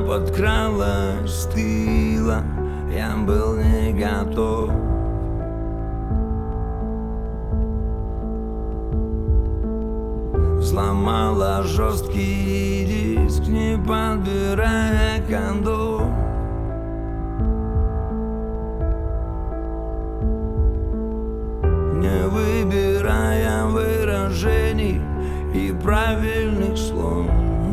подкралась с тыла, я был не готов. Сломала жесткий диск, не подбирая кондов. Не выбирая выражений и правильных слов.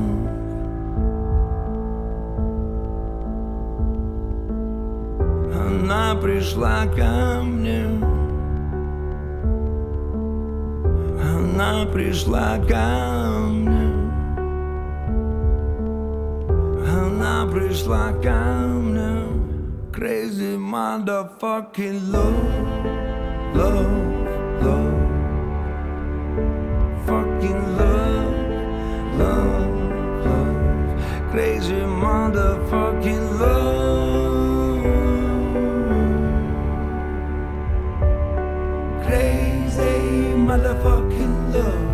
Она пришла ко мне. Она пришла ко мне. Она пришла ко мне. Crazy motherfucking love, love, love. Fucking love, love, love. Crazy motherfucking love. Crazy motherfucking love.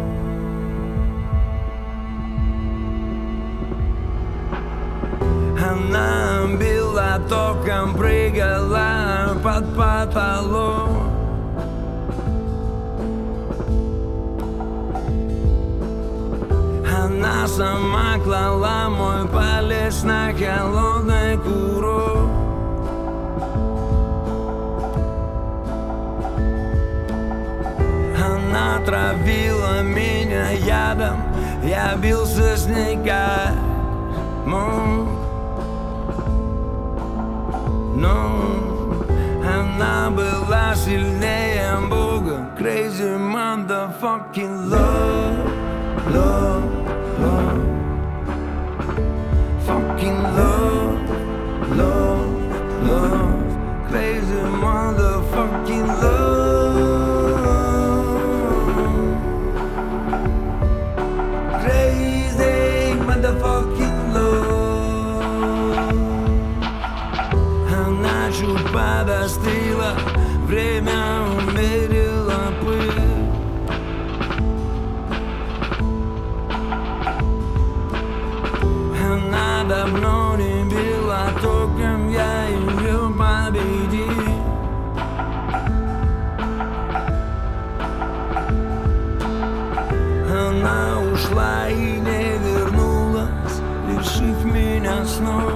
Она била током, прыгала под потолок. Она сама клала мой палец на холодный курок. Она травила меня ядом, я бился с ней как мог. Но она была сильнее Бога. Crazy motherfucking love, love, love. Fucking love, love, love. Crazy motherfucking love. Crazy motherfucking love. Она чуть подостыла, время умерило пыль. Она давно не била током, я ее победил. Она ушла и не вернулась, лишив меня снов.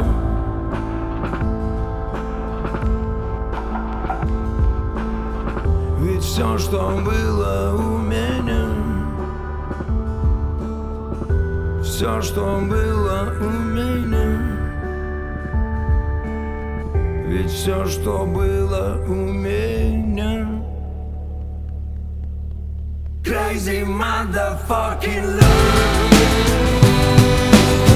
Ведь все, что было у меня, все, что было у меня, ведь все, что было у меня. Crazy motherfucking love.